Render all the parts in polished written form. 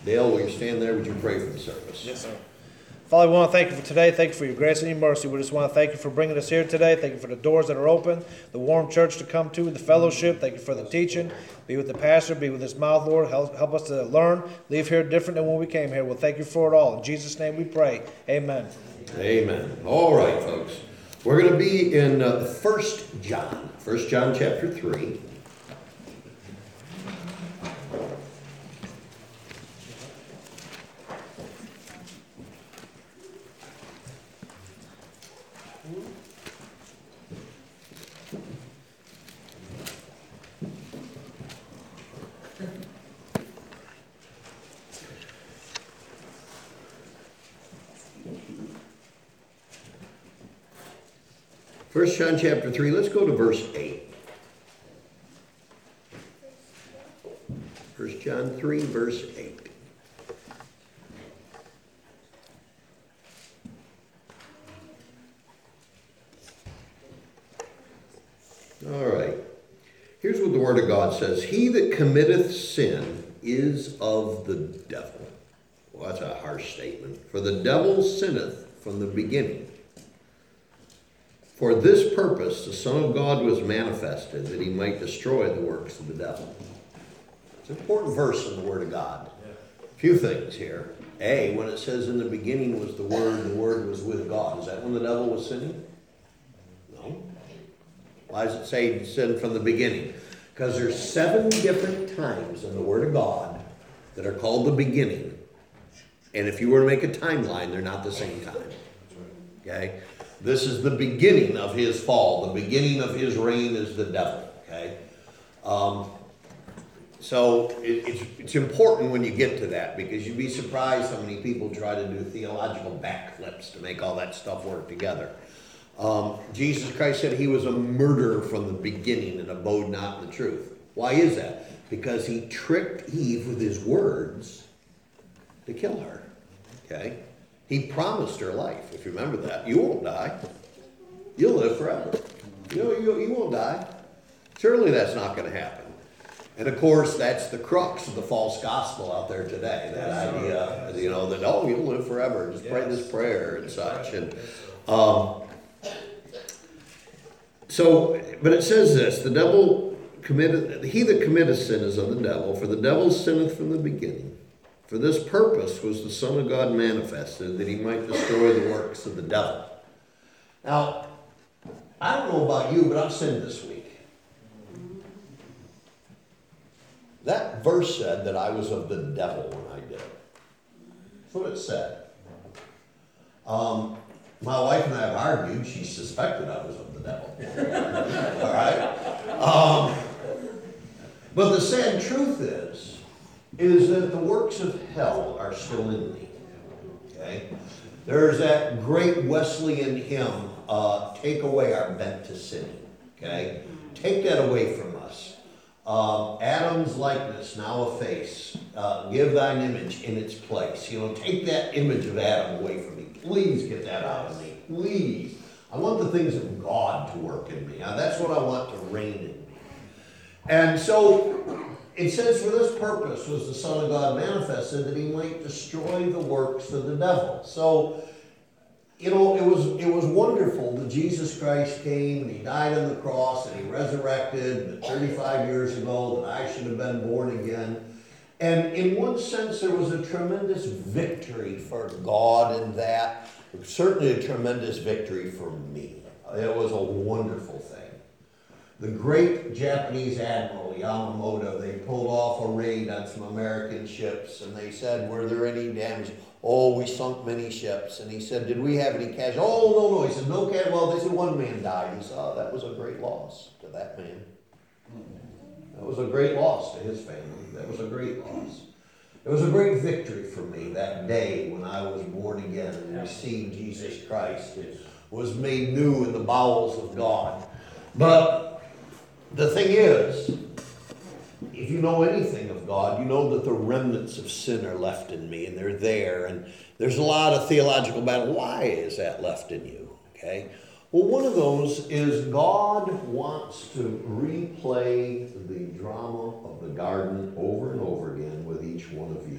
Dale, will you stand there? Would you pray for the service? Yes, sir. Father, we want to thank you for today. Thank you for your grace and your mercy. We just want to thank you for bringing us here today. Thank you for the doors that are open, the warm church to come to, the fellowship. Thank you for the teaching. Be with the pastor. Be with his mouth, Lord. Help us to learn. Leave here different than when we came here. Well, thank you for it all. In Jesus' name we pray. Amen. Amen. All right, folks. We're going to be in 1 John. 1 John chapter 3. First John chapter 3, let's go to verse 8. 1 John 3, verse 8. All right. Here's what the Word of God says. He that committeth sin is of the devil. Well, that's a harsh statement. For the devil sinneth from the beginning. For this purpose the Son of God was manifested, that he might destroy the works of the devil. It's an important verse in the Word of God. A few things here. A, when it says in the beginning was the Word was with God. Is that when the devil was sinning? No. Why does it say he sinned from the beginning? Because there's 7 different times in the Word of God that are called the beginning. And if you were to make a timeline, they're not the same time. Okay? This is the beginning of his fall. The beginning of his reign as the devil. Okay? So it's important when you get to that, because you'd be surprised how many people try to do theological backflips to make all that stuff work together. Jesus Christ said he was a murderer from the beginning and abode not in the truth. Why is that? Because he tricked Eve with his words to kill her. Okay? He promised her life. If you remember that, you won't die. You'll live forever. You won't die. Surely that's not going to happen. And of course, that's the crux of the false gospel out there today. That idea, that you'll live forever. Just pray this prayer and such. And but it says this: he that committeth sin is of the devil, for the devil sinneth from the beginning. For this purpose was the Son of God manifested, that he might destroy the works of the devil. Now, I don't know about you, but I've sinned this week. That verse said that I was of the devil when I did it. That's what it said. My wife and I have argued. She suspected I was of the devil. All right? But the sad truth is that the works of hell are still in me. Okay? There's that great Wesleyan hymn, take away our bent to sinning. Okay? Take that away from us. Adam's likeness now efface. Give thine image in its place. Take that image of Adam away from me. Please get that out of me. Please. I want the things of God to work in me. That's what I want to reign in me. And so it says, for this purpose was the Son of God manifested, that he might destroy the works of the devil. So, it was wonderful that Jesus Christ came and he died on the cross and he resurrected 35 years ago, that I should have been born again. And in one sense, there was a tremendous victory for God in that. Certainly a tremendous victory for me. It was a wonderful thing. The great Japanese admiral, Yamamoto, they pulled off a raid on some American ships, and they said, were there any damage? Oh, we sunk many ships. And he said, did we have any casualties? Oh, no. He said, no casualties. Well, they said one man died. He said, oh, that was a great loss to that man. That was a great loss to his family. That was a great loss. It was a great victory for me that day when I was born again and received Jesus Christ. It was made new in the bowels of God. But the thing is, if you know anything of God, you know that the remnants of sin are left in me, and they're there. And there's a lot of theological battle. Why is that left in you? Okay. Well, one of those is God wants to replay the drama of the garden over and over again with each one of you.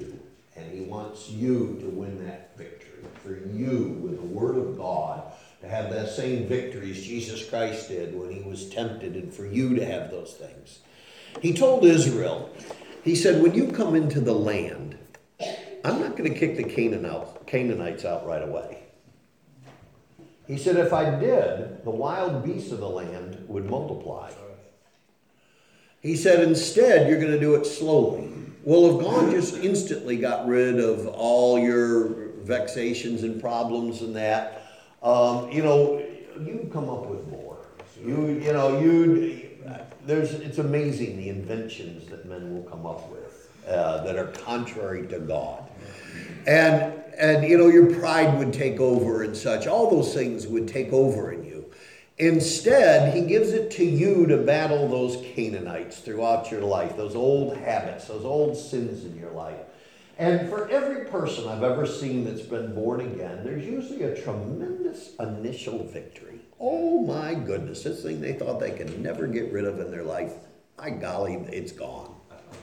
And he wants you to win that victory. For you, with the Word of God, to have that same victory as Jesus Christ did when he was tempted, and for you to have those things. He told Israel, he said, when you come into the land, I'm not going to kick the Canaanites out right away. He said, if I did, the wild beasts of the land would multiply. He said, instead, you're going to do it slowly. Well, if God just instantly got rid of all your vexations and problems and that, you'd come up with more. It's amazing the inventions that men will come up with that are contrary to God. And your pride would take over and such. All those things would take over in you. Instead, he gives it to you to battle those Canaanites throughout your life, those old habits, those old sins in your life. And for every person I've ever seen that's been born again, there's usually a tremendous initial victory. Oh my goodness, this thing they thought they could never get rid of in their life, by golly, it's gone.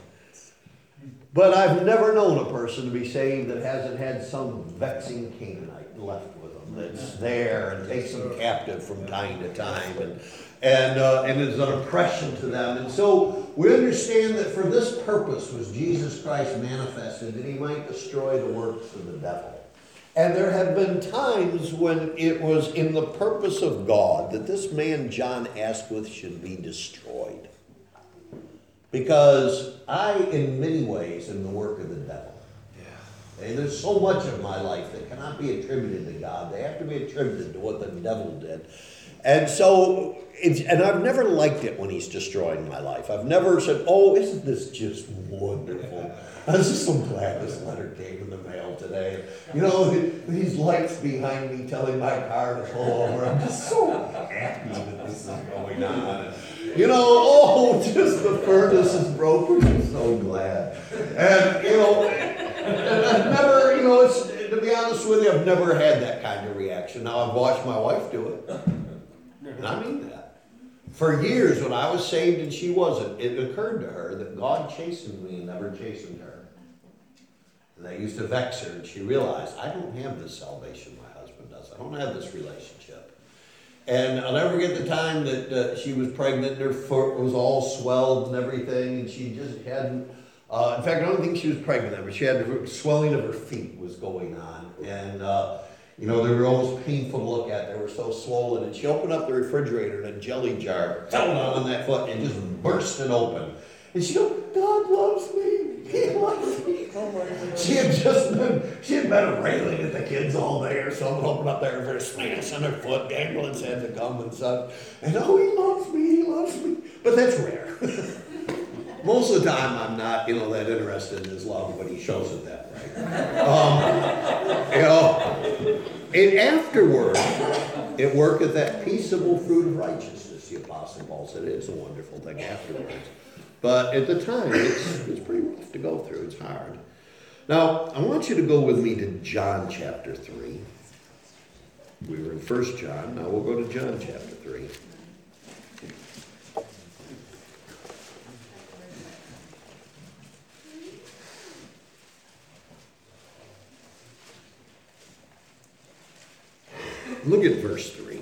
But I've never known a person to be saved that hasn't had some vexing Canaanite left with them that's there and takes them captive from time to time and is an oppression to them. And so we understand that for this purpose was Jesus Christ manifested, that he might destroy the works of the devil. And there have been times when it was in the purpose of God that this man John Asquith should be destroyed. Because I, in many ways, am the work of the devil. Yeah. And there's so much of my life that cannot be attributed to God. They have to be attributed to what the devil did. And so, and I've never liked it when he's destroying my life. I've never said, oh, isn't this just wonderful? I was just so glad this letter came in the mail today. These lights behind me telling my car to pull over. I'm just so happy that this is going on. Just the furnace is broken. I'm so glad. And, and I've never, to be honest with you, I've never had that kind of reaction. Now, I've watched my wife do it. And I mean that. For years, when I was saved and she wasn't, it occurred to her that God chastened me and never chastened her. And that used to vex her, and she realized, I don't have this salvation my husband does. I don't have this relationship. And I'll never forget the time that she was pregnant, and her foot was all swelled and everything, and she just hadn't, in fact, I don't think she was pregnant, but she had the swelling of her feet was going on. And, they were almost painful to look at. They were so swollen. And she opened up the refrigerator, and a jelly jar fell down on that foot and just burst it open. And she goes, God loves me. He loves me. Oh my God. She had been railing at the kids all day or something, opened up there for smashing her foot, dangling his head to come and such. And he loves me, he loves me. But that's rare. Most of the time I'm not, that interested in his love, but he shows it that way. And afterward, it worketh that peaceable fruit of righteousness, the Apostle Paul said. It's a wonderful thing afterwards. But at the time, it's pretty rough to go through. It's hard. Now, I want you to go with me to John chapter 3. We were in 1 John. Now we'll go to John chapter 3. Look at verse 3.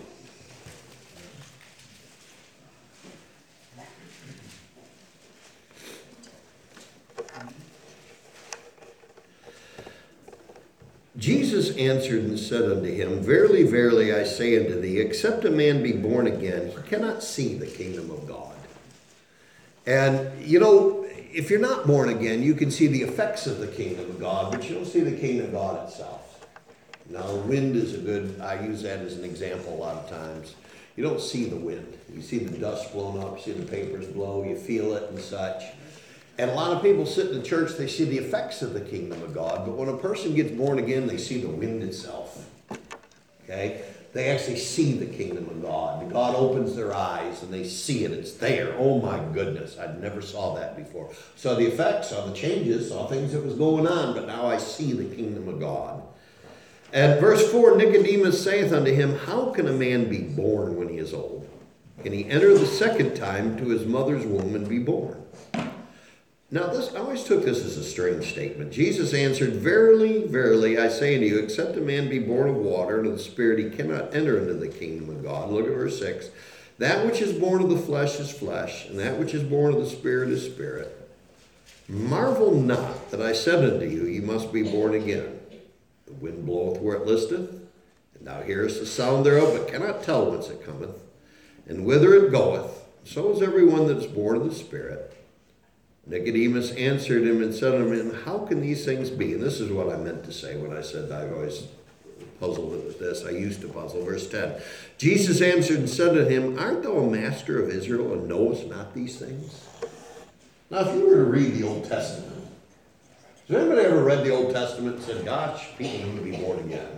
Jesus answered and said unto him, Verily, verily, I say unto thee, except a man be born again, he cannot see the kingdom of God. And, if you're not born again, you can see the effects of the kingdom of God, but you don't see the kingdom of God itself. Now, wind is I use that as an example a lot of times. You don't see the wind. You see the dust blown up, you see the papers blow, you feel it and such. And a lot of people sit in the church, they see the effects of the kingdom of God, but when a person gets born again, they see the wind itself. Okay? They actually see the kingdom of God. God opens their eyes and they see it. It's there. Oh my goodness, I never saw that before. Saw the effects, saw the changes, saw things that was going on, but now I see the kingdom of God. At verse 4, Nicodemus saith unto him, How can a man be born when he is old? Can he enter the second time to his mother's womb and be born? Now, I always took this as a strange statement. Jesus answered, "Verily, verily, I say unto you, except a man be born of water and of the Spirit, he cannot enter into the kingdom of God." Look at verse 6. "That which is born of the flesh is flesh, and that which is born of the Spirit is spirit. Marvel not that I said unto you, ye must be born again. The wind bloweth where it listeth, and thou hearest the sound thereof, but cannot tell whence it cometh, and whither it goeth. So is every one that is born of the Spirit." Nicodemus answered him and said unto him, "How can these things be?" And this is what I meant to say when I said I've always puzzled with this. I used to puzzle. Verse 10. "Jesus answered and said to him, Art thou a master of Israel, and knowest not these things?" Now, if you were to read the Old Testament, has anybody ever read the Old Testament and said, "Gosh, people need to be born again"?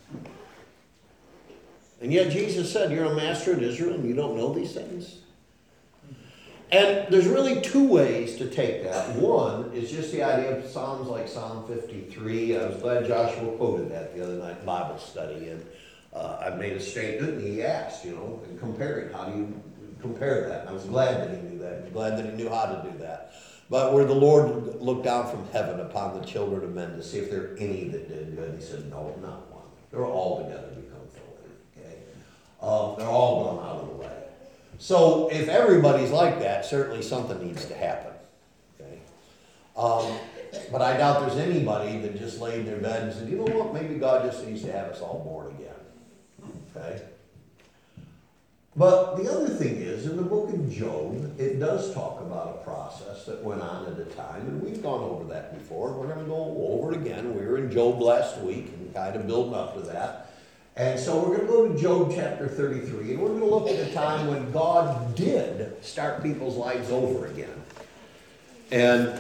And yet Jesus said, "You're a master of Israel, and you don't know these things?" And there's really two ways to take that. One is just the idea of Psalms like Psalm 53. I was glad Joshua quoted that the other night in Bible study. And I made a statement, and he asked, and comparing, how do you compare that? And I was glad that he knew that. I'm glad that he knew how to do that. But where the Lord looked down from heaven upon the children of men to see if there are any that did good, he said, "No, not one. They're all together become filthy." Okay? They're all gone out of the way. So if everybody's like that, certainly something needs to happen. Okay? But I doubt there's anybody that just laid in their bed and said, "You know what, maybe God just needs to have us all born again." Okay? But the other thing is, in the book of Job, it does talk about a process that went on at a time, and we've gone over that before. We're going to go over it again. We were in Job last week and kind of building up to that. And so we're going to go to Job chapter 33, and we're going to look at a time when God did start people's lives over again. And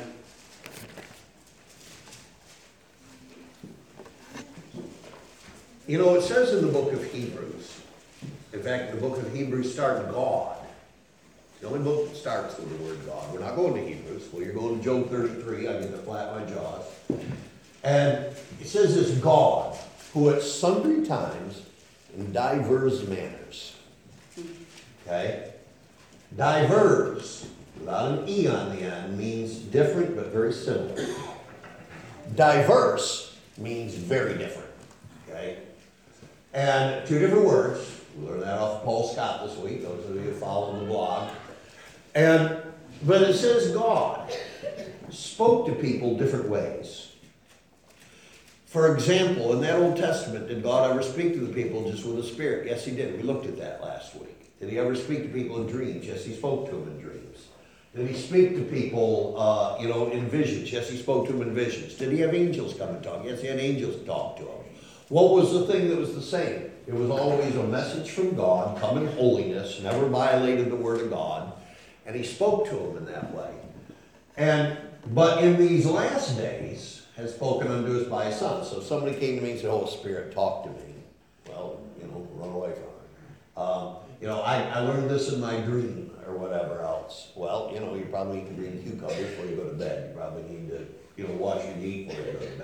it says in the book of Hebrews, in fact, the book of Hebrews starts God. It's the only book that starts with the word God. We're not going to Hebrews. Well, you're going to Job 33. I get to flap my jaws. And it says this: God, who at sundry times in divers manners. Okay? Divers, without an E on the end, means different but very similar. Diverse means very different. Okay? And two different words. We learned that off of Paul Scott this week, those of you who follow the blog. But it says God spoke to people different ways. For example, in that Old Testament, did God ever speak to the people just with the Spirit? Yes, he did. We looked at that last week. Did he ever speak to people in dreams? Yes, he spoke to them in dreams. Did he speak to people, in visions? Yes, he spoke to them in visions. Did he have angels come and talk? Yes, he had angels talk to him. What was the thing that was the same? It was always a message from God, come in holiness, never violated the Word of God, and he spoke to them in that way. But in these last days, has spoken unto us by his Son. So if somebody came to me and said, "Oh, Spirit, talk to me," well, run away from it. I learned this in my dream or whatever else. Well, you probably need to green cucumbers before you go to bed. You probably need to wash your feet before you go to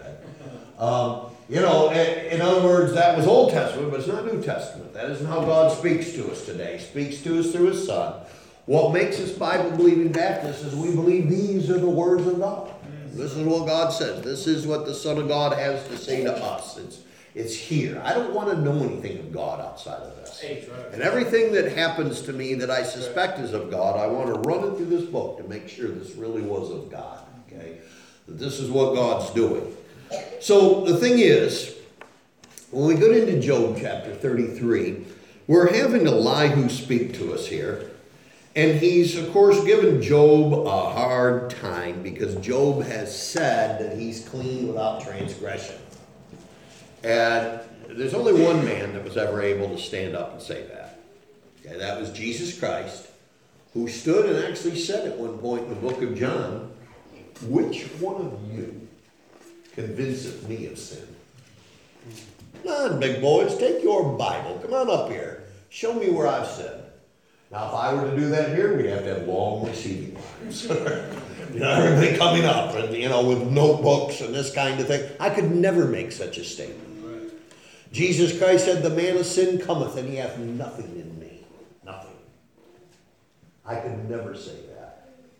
bed. In other words, that was Old Testament, but it's not New Testament. That isn't how God speaks to us today. He speaks to us through his Son. What makes us Bible-believing Baptists is we believe these are the words of God. This is what God says. This is what the Son of God has to say to us. It's here. I don't want to know anything of God outside of this. And everything that happens to me that I suspect is of God, I want to run it through this book to make sure this really was of God. Okay? That this is what God's doing. So the thing is, when we go into Job chapter 33, we're having Elihu speak to us here. And he's, of course, given Job a hard time because Job has said that he's clean without transgression. And there's only one man that was ever able to stand up and say that. Okay, that was Jesus Christ, who stood and actually said at one point in the book of John, "Which one of you convinceth me of sin?" Come on, big boys, take your Bible. Come on up here. Show me where I've sinned. Now, if I were to do that here, we'd have to have long receiving lines. Everybody coming up and, with notebooks and this kind of thing. I could never make such a statement. Right. Jesus Christ said, "The man of sin cometh, and he hath nothing in me." Nothing. I could never say that.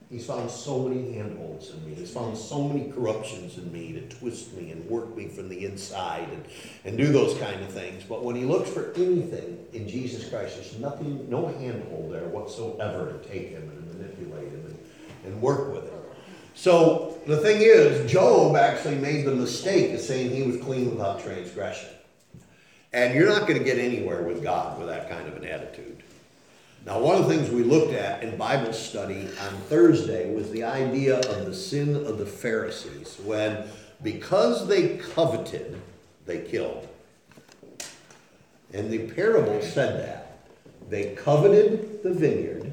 He's found so many handholds in me. He's found so many corruptions in me to twist me and work me from the inside and do those kind of things. But when he looks for anything in Jesus Christ, there's nothing, no handhold there whatsoever to take him and manipulate him and work with him. So the thing is, Job actually made the mistake of saying he was clean without transgression. And you're not going to get anywhere with God with that kind of an attitude. Now, one of the things we looked at in Bible study on Thursday was the idea of the sin of the Pharisees, when because they coveted, they killed. And the parable said that. They coveted the vineyard,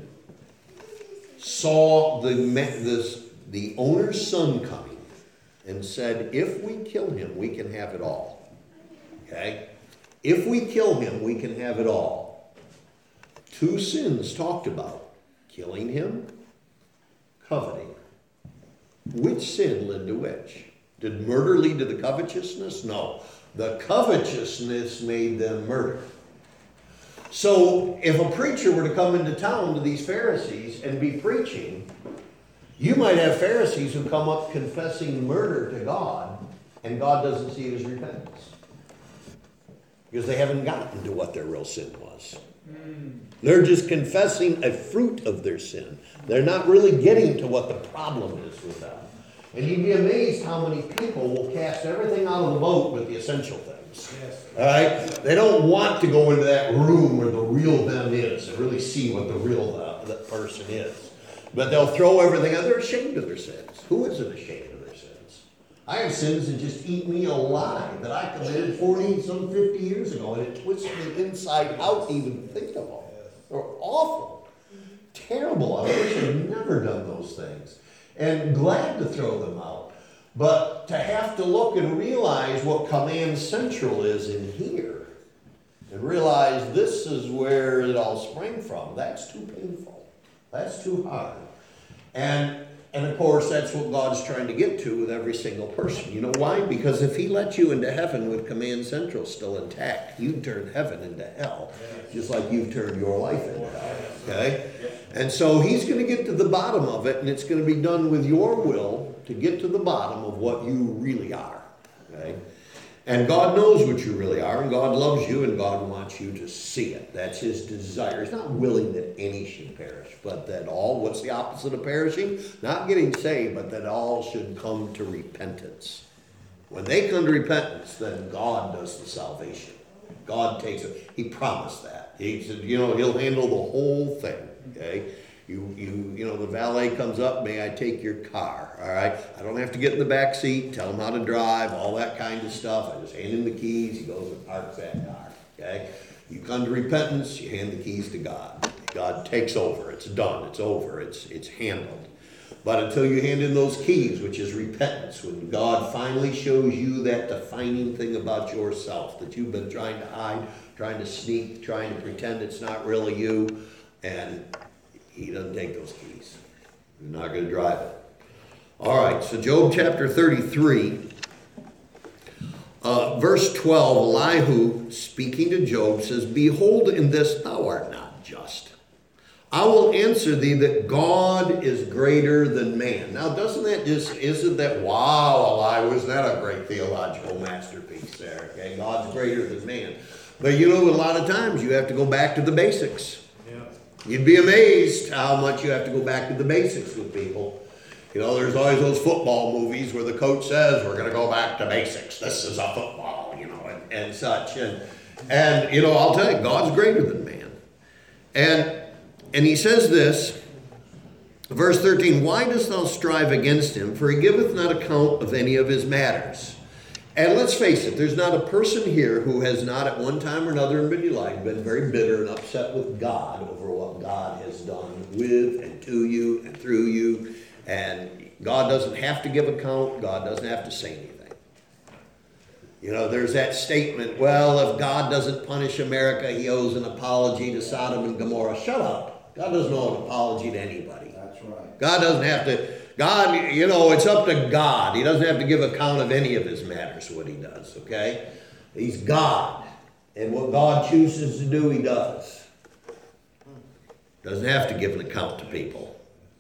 saw the owner's son coming, and said, if we kill him, we can have it all. Okay? If we kill him, we can have it all. Two sins talked about: killing him, coveting. Which sin led to which? Did murder lead to the covetousness? No. The covetousness made them murder. So if a preacher were to come into town to these Pharisees and be preaching, you might have Pharisees who come up confessing murder to God, and God doesn't see it as repentance. Because they haven't gotten to what their real sin was. They're just confessing a fruit of their sin. They're not really getting to what the problem is with them. And you'd be amazed how many people will cast everything out of the boat with the essential things. Yes. All right? They don't want to go into that room where the real them is and really see what the real that person is. But they'll throw everything out. They're ashamed of their sins. Who isn't ashamed of their sins? I have sins that just eat me alive that I committed 40, some 50 years ago, and it twists me inside out to even think of them. They're awful. Terrible. I wish I'd never done those things. And glad to throw them out. But to have to look and realize what Command Central is in here, and realize this is where it all sprang from, that's too painful. That's too hard. And of course, that's what God's trying to get to with every single person. You know why? Because if he let you into heaven with Command Central still intact, you'd turn heaven into hell, just like you've turned your life into hell. Okay? And so he's going to get to the bottom of it, and it's going to be done with your will to get to the bottom of what you really are. Okay? And God knows what you really are, and God loves you, and God wants you to see it. That's his desire. He's not willing that any should perish, but that all, what's the opposite of perishing? Not getting saved, but that all should come to repentance. When they come to repentance, then God does the salvation. God takes it. He promised that. He said, he'll handle the whole thing. Okay? The valet comes up, may I take your car? All right? I don't have to get in the back seat, tell him how to drive, all that kind of stuff. I just hand him the keys, he goes and parks that car. Okay? You come to repentance, you hand the keys to God. God takes over. It's done. It's over. It's handled. But until you hand in those keys, which is repentance, when God finally shows you that defining thing about yourself that you've been trying to hide, trying to sneak, trying to pretend it's not really you, and he doesn't take those keys. You're not going to drive it. All right, so Job chapter 33, verse 12, Elihu, speaking to Job, says, behold, in this thou art not just. I will answer thee that God is greater than man. Now, isn't that, wow, Elihu, isn't that a great theological masterpiece there? Okay, God's greater than man. But a lot of times you have to go back to the basics. You'd be amazed how much you have to go back to the basics with people. There's always those football movies where the coach says, we're going to go back to basics. This is a football, and such. And I'll tell you, God's greater than man. And he says this, verse 13, why dost thou strive against him? For he giveth not account of any of his matters. And let's face it, there's not a person here who has not at one time or another in your life been very bitter and upset with God over what God has done with and to you and through you. And God doesn't have to give account. God doesn't have to say anything. There's that statement, well, if God doesn't punish America, he owes an apology to Sodom and Gomorrah. Shut up. God doesn't owe an apology to anybody. That's right. God doesn't have to. God, it's up to God. He doesn't have to give account of any of his matters, what he does, okay? He's God. And what God chooses to do, he does. Doesn't have to give an account to people.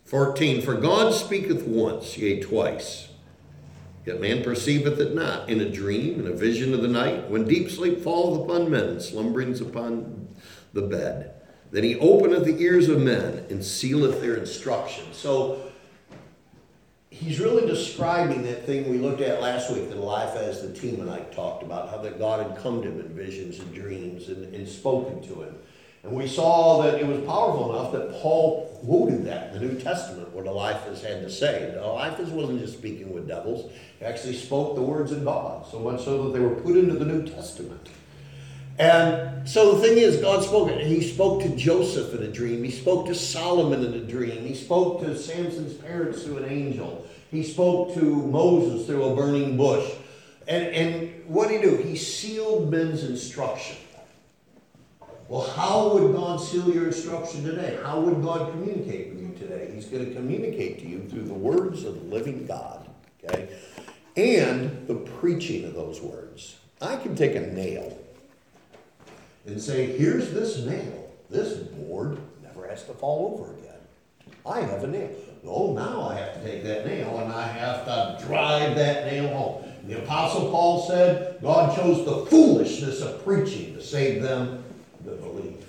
14, for God speaketh once, yea, twice. Yet man perceiveth it not, in a dream, in a vision of the night, when deep sleep falleth upon men, and slumberings upon the bed. Then he openeth the ears of men, and sealeth their instruction. So, he's really describing that thing we looked at last week that Eliphaz the Temanite talked about, how that God had come to him in visions and dreams and spoken to him. And we saw that it was powerful enough that Paul quoted that in the New Testament, what Eliphaz had to say. And Eliphaz wasn't just speaking with devils. He actually spoke the words of God, so much so that they were put into the New Testament. And so the thing is, God spoke. He spoke to Joseph in a dream. He spoke to Solomon in a dream. He spoke to Samson's parents through an angel. He spoke to Moses through a burning bush. And what did he do? He sealed men's instruction. Well, how would God seal your instruction today? How would God communicate with you today? He's going to communicate to you through the words of the living God, okay? And the preaching of those words. I can take a nail and say, here's this nail. This board never has to fall over again. I have a nail. No, now I have to take that nail and I have to drive that nail home. The Apostle Paul said, God chose the foolishness of preaching to save them that believe.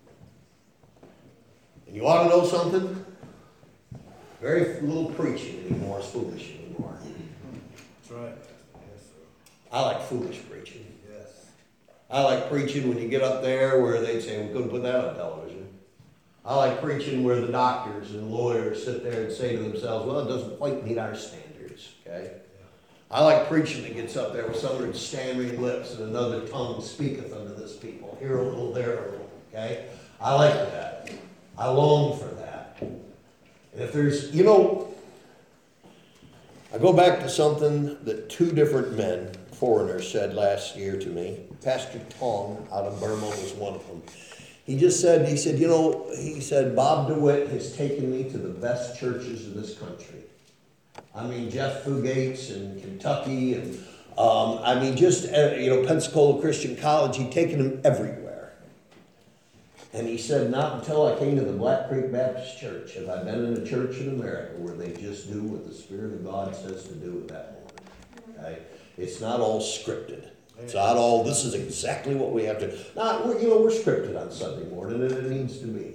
And you ought to know something? Very little preaching anymore is foolish anymore. That's right. Yes, sir. I like foolish preaching. Yes. I like preaching when you get up there where they say, we couldn't put that on television. I like preaching where the doctors and lawyers sit there and say to themselves, well, it doesn't quite meet our standards, okay? I like preaching that gets up there with someone stammering lips and another tongue speaketh unto this people. Here a little, there a little, okay? I like that. I long for that. And if there's, I go back to something that two different men, foreigners, said last year to me. Pastor Tong out of Burma was one of them. He said, Bob DeWitt has taken me to the best churches in this country. I mean, Jeff Fugates in Kentucky, and Pensacola Christian College. He'd taken him everywhere. And he said, not until I came to the Black Creek Baptist Church have I been in a church in America where they just do what the Spirit of God says to do at that moment. Okay? It's not all scripted. It's not all, this is exactly what we have to. We're scripted on Sunday morning, and it needs to be.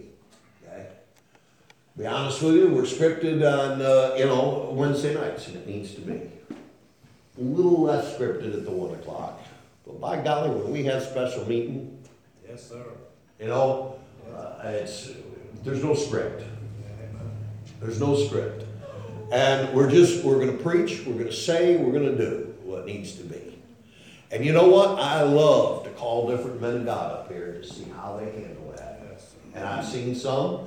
Be honest with you, we're scripted on, Wednesday nights, and it needs to be. A little less scripted at the 1 o'clock. But by golly, when we have special meeting, yes, sir. There's no script. There's no script. And we're going to preach, we're going to say, we're going to do what needs to be. And you know what? I love to call different men of God up here to see how they handle that. And I've seen some.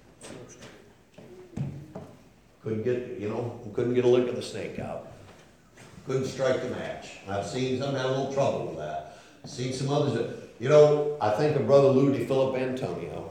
Couldn't get a lick of the snake out. Couldn't strike the match. I've seen some had a little trouble with that. I've seen some others that, I think of Brother Lou Philip Antonio.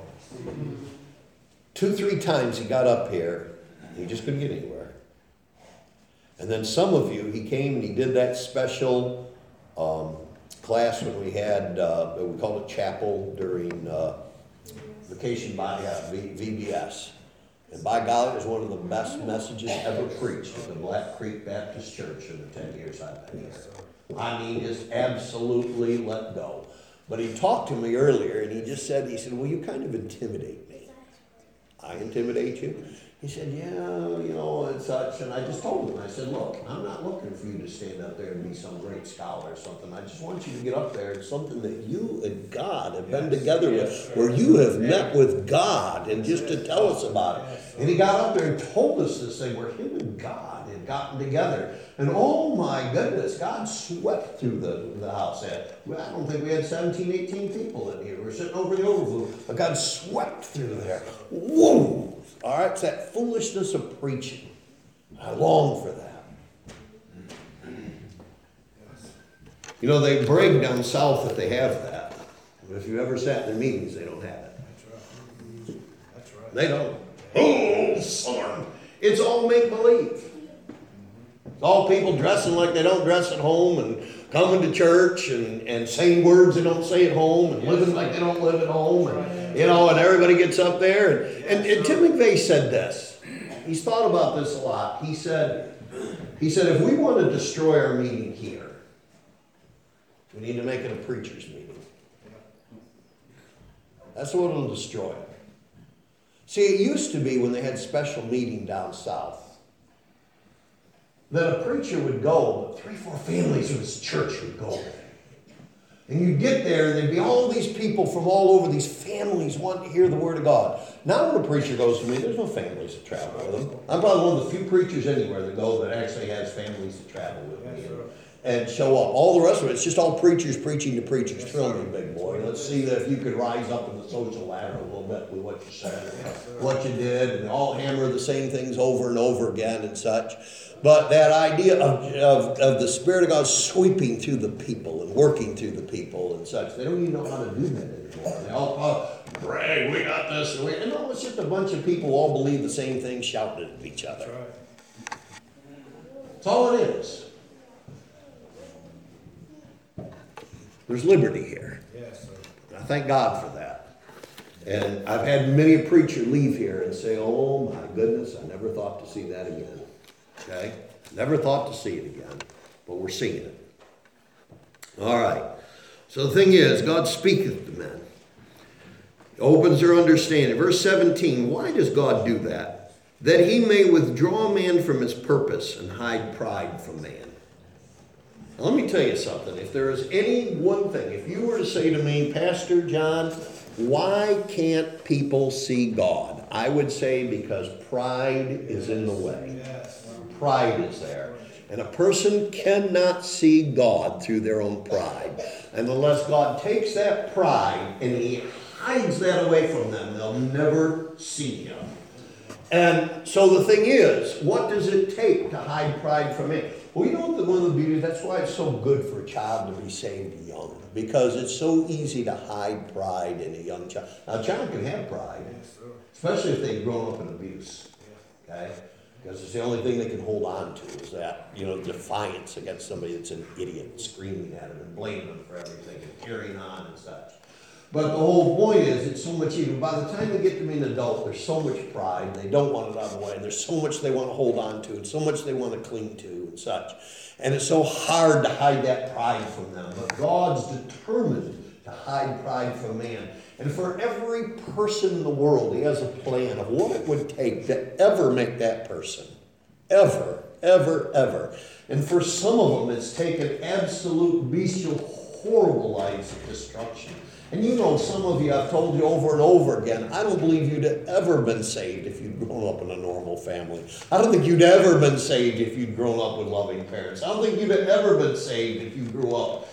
2-3 times he got up here, he just couldn't get anywhere. And then some of you, he came and he did that special class when we had, we called it chapel during vacation by VBS. And by golly, it was one of the best messages ever preached at the Black Creek Baptist Church in the 10 years I've been here. I mean, just absolutely let go. But he talked to me earlier, and he said, well, you kind of intimidate me. I intimidate you? He said, yeah, and such. And I just told him, I said, look, I'm not looking for you to stand up there and be some great scholar or something. I just want you to get up there. It's something that you and God have been together with, where you have met with God, and just to tell us about it. And he got up there and told us this thing where him and God had gotten together. And oh my goodness, God swept through the house. I don't think we had 17, 18 people in here. We were sitting over the overflow. But God swept through there. Whoa! All right, it's that foolishness of preaching. I long for that. They brag down south that they have that. But if you ever sat in their meetings, they don't have it. That's right. They don't. Oh, son. It's all make-believe. It's all people dressing like they don't dress at home and coming to church and saying words they don't say at home and living like they don't live at home. And everybody gets up there. And Tim McVeigh said this. he's thought about this a lot. He said, if we want to destroy our meeting here, we need to make it a preacher's meeting. That's what will destroy it. See, it used to be when they had special meeting down south, that a preacher would go, but 3-4 families of his church would go. And you'd get there, and there'd be all these people from all over, these families wanting to hear the Word of God. Now when a preacher goes to me, there's no families to travel with them. I'm probably one of the few preachers anywhere that go that actually has families to travel with me and show up. All the rest of it, it's just all preachers preaching to preachers. Thrill me, big boy. Let's see that if you could rise up in the social ladder a little bit with what you said, what you did, and they all hammer the same things over and over again and such. But that idea of the Spirit of God sweeping through the people and working through the people and such, they don't even know how to do that anymore. They all talk, brag, we got this. And no, it's just a bunch of people who all believe the same thing, shouting at each other. That's all it is. There's liberty here. Yes, sir. I thank God for that. And I've had many a preacher leave here and say, oh my goodness, I never thought to see that again. Okay? Never thought to see it again. But we're seeing it. All right. So the thing is, God speaketh to men. Opens their understanding. Verse 17, why does God do that? That he may withdraw man from his purpose and hide pride from man. Now, let me tell you something. If there is any one thing, if you were to say to me, Pastor John, why can't people see God? I would say because pride is in the way. Pride is there. And a person cannot see God through their own pride. And unless God takes that pride and he hides that away from them, they'll never see him. And so the thing is, what does it take to hide pride from it? Well, you know what one of the beauties, that's why it's so good for a child to be saved young. Because it's so easy to hide pride in a young child. Now, a child can have pride, especially if they've grown up in abuse. Okay? Because it's the only thing they can hold on to is that, defiance against somebody that's an idiot, screaming at them and blaming them for everything and carrying on and such. But the whole point is, it's so much easier. By the time they get to be an adult, there's so much pride. They don't want it out of the way. And there's so much they want to hold on to and so much they want to cling to and such. And it's so hard to hide that pride from them. But God's determined to hide pride from man. And for every person in the world, he has a plan of what it would take to ever make that person. Ever, ever, ever. And for some of them, it's taken absolute bestial, horrible lives of destruction. And some of you, I've told you over and over again, I don't believe you'd have ever been saved if you'd grown up in a normal family. I don't think you'd ever been saved if you'd grown up with loving parents. I don't think you'd have ever been saved if you grew up,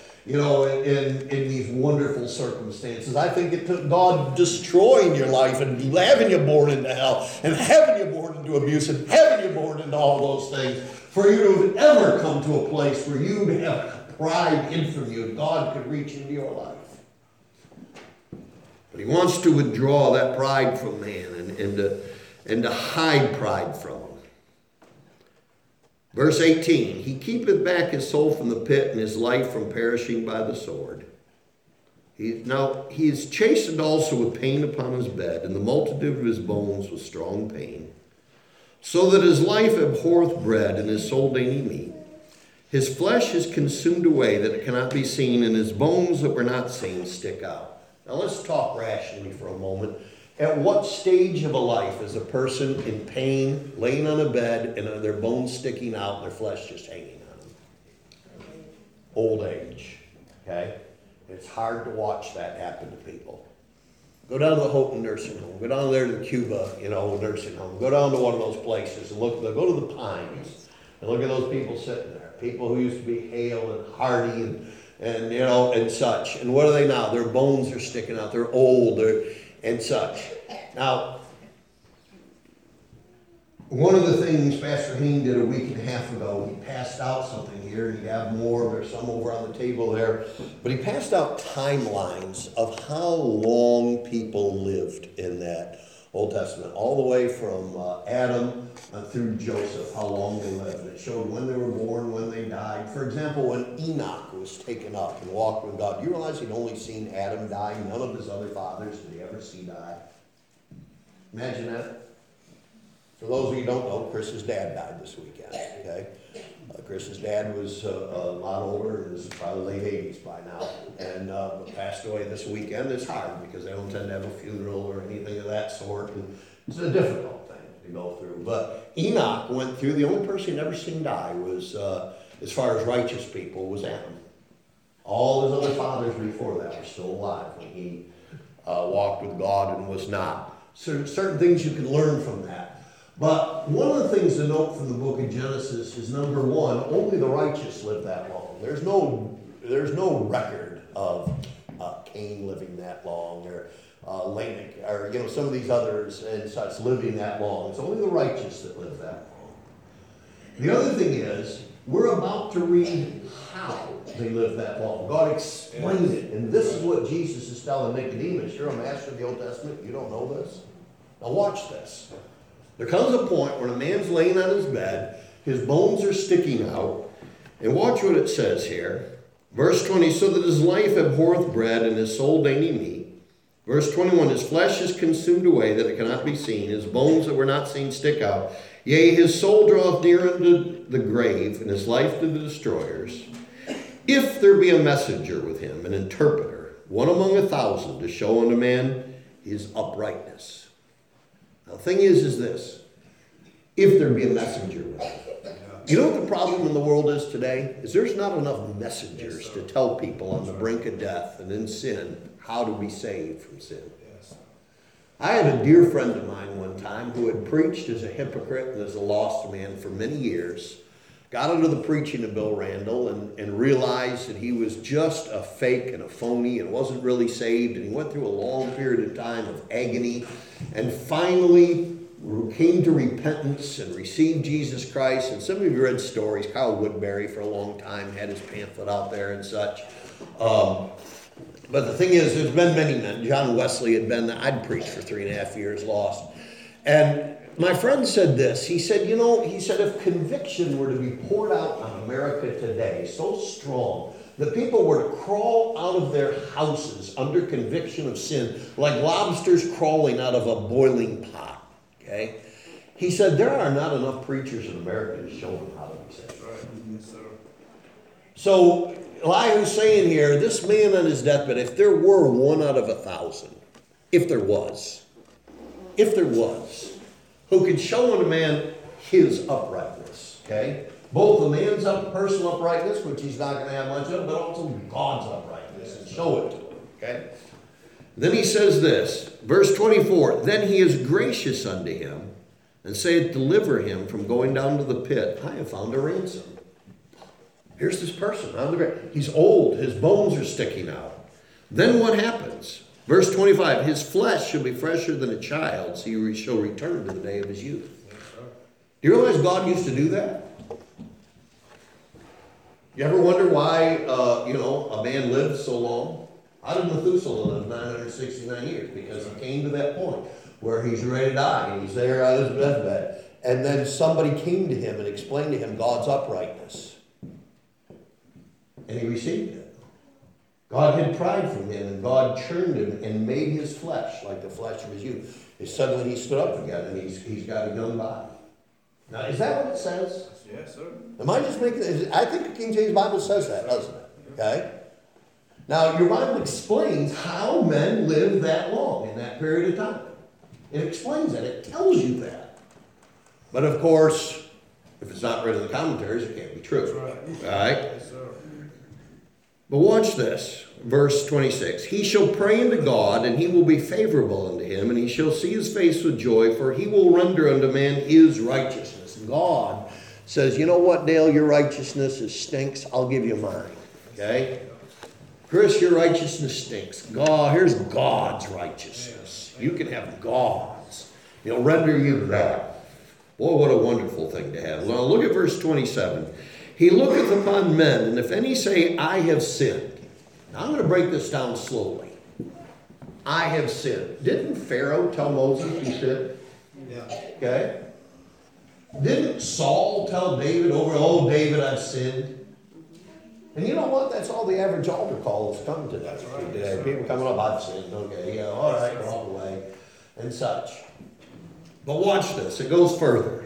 in these wonderful circumstances. I think it took God destroying your life and having you born into hell and having you born into abuse and having you born into all those things for you to have ever come to a place where you'd have pride in from you and God could reach into your life. But he wants to withdraw that pride from man and to hide pride from him. Verse 18, he keepeth back his soul from the pit and his life from perishing by the sword. He is chastened also with pain upon his bed, and the multitude of his bones with strong pain. So that his life abhorreth bread, and his soul dainty meat. His flesh is consumed away, that it cannot be seen, and his bones that were not seen stick out. Now let's talk rationally for a moment. At what stage of a life is a person in pain, laying on a bed, and their bones sticking out and their flesh just hanging on them? Old age, okay? It's hard to watch that happen to people. Go down to the Houghton nursing home. Go down there to the Cuba, nursing home. Go down to one of those places and go to the Pines and look at those people sitting there. People who used to be hale and hearty and such. And what are they now? Their bones are sticking out. They're old and such. Now, one of the things Pastor Heen did a week and a half ago, he passed out something here. He'd have more. There's some over on the table there. But he passed out timelines of how long people lived in that Old Testament, all the way from Adam through Joseph, how long they lived. It showed when they were born, when they died. For example, when Enoch was taken up and walked with God, you realize he'd only seen Adam die? None of his other fathers did he ever see die. Imagine that. For those of you who don't know, Chris's dad died this weekend, okay? Chris's dad was a lot older, and was probably late 80s by now, and passed away this weekend. It's hard because they don't tend to have a funeral or anything of that sort, and it's a difficult thing to go through. But Enoch went through, the only person he'd ever seen die was, as far as righteous people, was Adam. All his other fathers before that were still alive when he walked with God and was not. So certain things you can learn from that. But one of the things to note from the book of Genesis is, number one, only the righteous live that long. There's no record of Cain living that long, or Lamech, or some of these others and such living that long. It's only the righteous that live that long. The other thing is, we're about to read how they live that long. God explained it, and this is what Jesus is telling Nicodemus. You're a master of the Old Testament, you don't know this? Now watch this. There comes a point when a man's laying on his bed, his bones are sticking out, and watch what it says here. Verse 20, so that his life abhorreth bread, and his soul dainty meat. Verse 21, his flesh is consumed away, that it cannot be seen. His bones that were not seen stick out. Yea, his soul draweth near unto the grave, and his life to the destroyers. If there be a messenger with him, an interpreter, one among 1,000, to show unto man his uprightness. Now, the thing is this. If there be a messenger with him. You know what the problem in the world is today? Is there's not enough messengers to tell people on the brink of death and in sin how to be saved from sin. I had a dear friend of mine one time who had preached as a hypocrite and as a lost man for many years, got into the preaching of Bill Randall and realized that he was just a fake and a phony and wasn't really saved, and he went through a long period of time of agony and finally came to repentance and received Jesus Christ. And some of you read stories. Kyle Woodbury for a long time had his pamphlet out there and such. But the thing is, there's been many men. John Wesley had been there. I'd preached for 3.5 years, lost. And my friend said this. He said, if conviction were to be poured out on America today so strong that people were to crawl out of their houses under conviction of sin like lobsters crawling out of a boiling pot, okay? He said, there are not enough preachers in America to show them how to be saved. Right. Yes, sir. So Elihu's saying here, this man on his deathbed, if there were 1 out of 1,000, if there was, who could show unto man his uprightness, okay? Both the man's personal uprightness, which he's not going to have much of, but also God's uprightness, and show it to him, okay? Then he says this, verse 24, then he is gracious unto him, and saith, deliver him from going down to the pit. I have found a ransom. Here's this person out of the grave. He's old, his bones are sticking out. Then what happens? Verse 25, his flesh shall be fresher than a child's, he shall return to the day of his youth. Do you realize God used to do that? You ever wonder why, a man lived so long? How did Methuselah live 969 years? Because he came to that point where he's ready to die, and he's there on his deathbed. And then somebody came to him and explained to him God's uprightness. And he received it. God had pride from him, and God churned him and made his flesh like the flesh of his youth. And suddenly he stood up again, and he's got a young body. Now, is that what it says? Yes, sir. Am I just making it? I think the King James Bible says that, doesn't it? Okay? Now, your Bible explains how men live that long in that period of time. It explains that. It tells you that. But of course, if it's not written in the commentaries, it can't be true. That's right. All right? Yes, sir. But watch this. Verse 26. He shall pray unto God, and he will be favorable unto him, and he shall see his face with joy, for he will render unto man his righteousness. God says, you know what, Dale, your righteousness stinks. I'll give you mine. Okay? Chris, your righteousness stinks. God, here's God's righteousness. You can have God's. He'll render you that. Boy, what a wonderful thing to have. Well, look at verse 27. He looketh upon men, and if any say, I have sinned. Now, I'm going to break this down slowly. I have sinned. Didn't Pharaoh tell Moses he sinned? Yeah. Okay? Didn't Saul tell David over, David, I've sinned? And you know what? That's all the average altar calls come to today. People coming up, I've sinned. Okay, yeah, all right, wrong way, and such. But watch this. It goes further.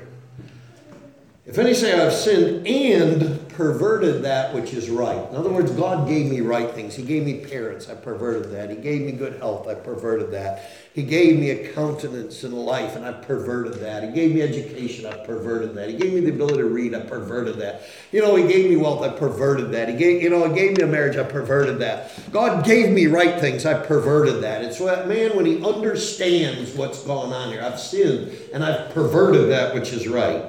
If any say I've sinned and perverted that which is right. In other words, God gave me right things. He gave me parents. I perverted that. He gave me good health. I perverted that. He gave me a countenance and life, and I perverted that. He gave me education. I perverted that. He gave me the ability to read. I perverted that. He gave me wealth. I perverted that. He gave me a marriage. I perverted that. God gave me right things. I perverted that. It's that man, when he understands what's going on here. I've sinned, and I've perverted that which is right.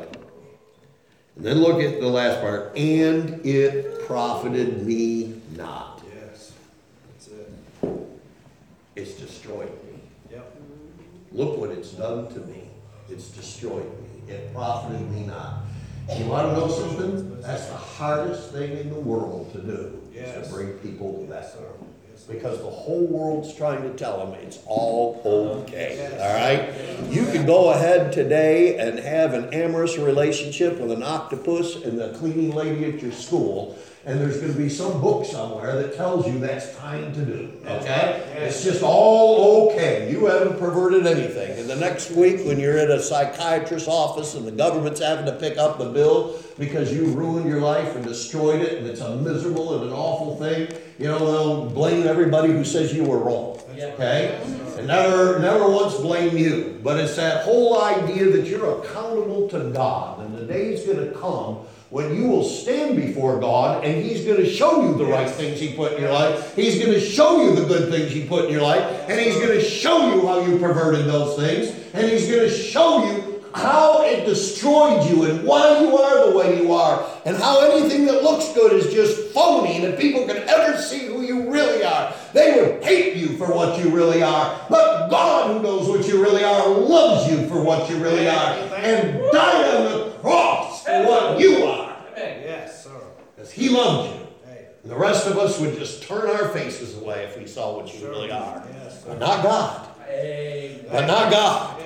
And then look at the last part. And it profited me not. Yes. That's it. It's destroyed me. Yep. Look what it's done to me. It's destroyed me. It profited me not. You want to know something? That's the hardest thing in the world to do. Is to bring people to that. Because the whole world's trying to tell them it's all okay. All right? You can go ahead today and have an amorous relationship with an octopus and the cleaning lady at your school, and there's going to be some book somewhere that tells you that's fine to do. Okay? It's just all okay. You haven't perverted anything. And the next week when you're in a psychiatrist's office and the government's having to pick up the bill because you ruined your life and destroyed it, and it's a miserable and an awful thing, they'll blame everybody who says you were wrong. Okay? And never once blame you. But it's that whole idea that you're accountable to God. And the day's going to come when you will stand before God, and He's going to show you the right things He put in your life. He's going to show you the good things He put in your life. And He's going to show you how you perverted those things. And He's going to show you how it destroyed you and why you are the way you are, and how anything that looks good is just phony, and if people could ever see who you really are, they would hate you for what you really are. But God, who knows what you really are, loves you for what you really are, and died on the cross for what you are. Yes, sir. Because He loved you. And the rest of us would just turn our faces away if we saw what you really are. But not God. But not God.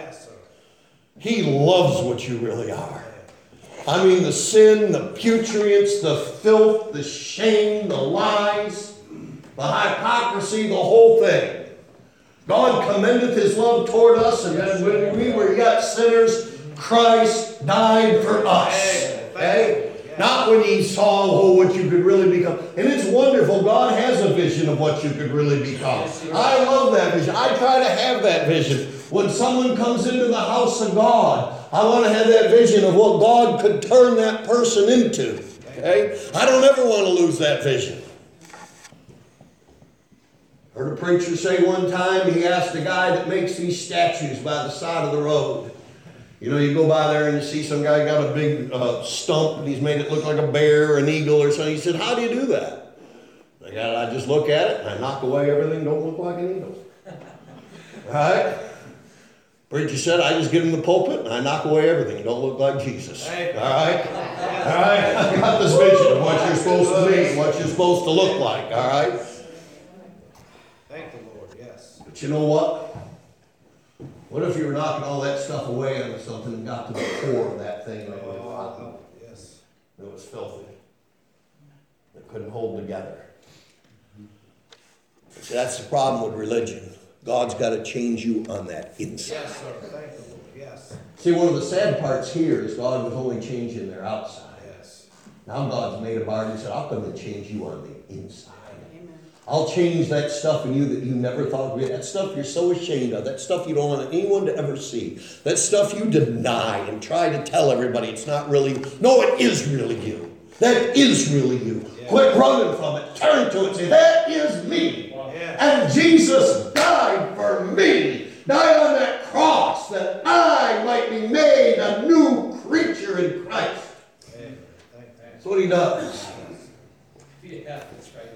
He loves what you really are. I mean, the sin, the putrents, the filth, the shame, the lies, the hypocrisy, the whole thing. God commendeth His love toward us, and then when we were yet sinners, Christ died for us. Okay? Not when He saw what you could really become. And it's wonderful. God has a vision of what you could really become. I love that vision. I try to have that vision. When someone comes into the house of God, I want to have that vision of what God could turn that person into. Okay? I don't ever want to lose that vision. Heard a preacher say one time, he asked a guy that makes these statues by the side of the road. You go by there and you see some guy got a big stump and he's made it look like a bear or an eagle or something. He said, how do you do that? I just look at it and I knock away everything don't look like an eagle. All right? Preacher said, I just get in the pulpit and I knock away everything. Don't look like Jesus. All right? All right? I got this vision of what you're supposed to be, what you're supposed to look like. All right? Thank the Lord, yes. But you know what? What if you were knocking all that stuff away onto something and got to the core of that thing and it was rotten? Yes. It was filthy. It couldn't hold together. See, that's the problem with religion. God's got to change you on that inside. Yes, sir. Thank the Lord. Yes. See, one of the sad parts here is God was only changing their outside. Yes. Now God's made a bargain and said, I'll come and change you on the inside. I'll change that stuff in you that you never thought would be. That stuff you're so ashamed of. That stuff you don't want anyone to ever see. That stuff you deny and try to tell everybody it's not really. No, it is really you. That is really you. Yeah. Quit running from it. Turn to it and say, that is me. Yeah. And Jesus died for me. Died on that cross that I might be made a new creature in Christ. That's what He does. Yeah, that's right.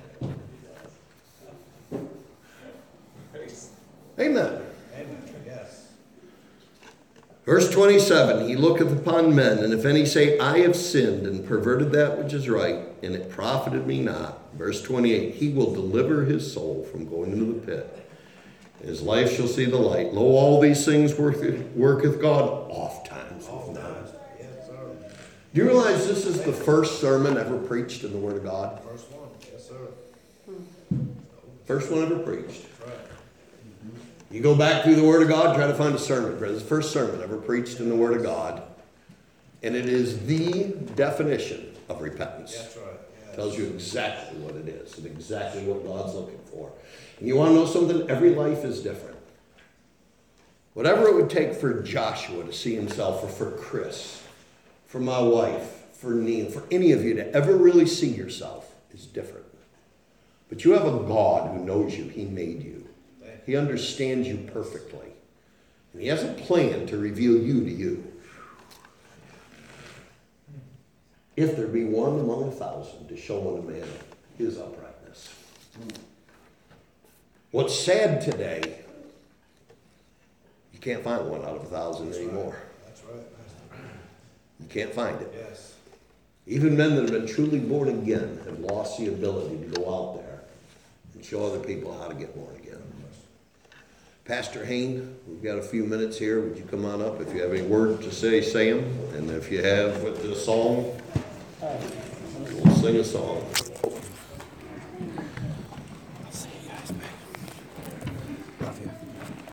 Amen. Amen. Yes. Verse 27, He looketh upon men, and if any say, I have sinned and perverted that which is right, and it profited me not. Verse 28, He will deliver his soul from going into the pit. His life shall see the light. Lo, all these things worketh God oft times. Yes, sir. Do you realize this is the first sermon ever preached in the Word of God? First one. Yes, sir. First one ever preached. Right. You go back through the Word of God, try to find a sermon. This is the first sermon ever preached in the Word of God. And it is the definition of repentance. That's right. Yeah. Tells you exactly what it is and exactly what God's looking for. And you want to know something? Every life is different. Whatever it would take for Joshua to see himself, or for Chris, for my wife, for Neil, for any of you to ever really see yourself is different. But you have a God who knows you. He made you. He understands you perfectly. And he has a plan to reveal you to you. If there be one among 1,000 to show unto man his uprightness. What's sad today, you can't find one out of 1,000 anymore. That's right. You can't find it. Yes. Even men that have been truly born again have lost the ability to go out there and show other people how to get born again. Pastor Hain, we've got a few minutes here. Would you come on up? If you have any words to say, say them. And if you have with the song, we'll sing a song.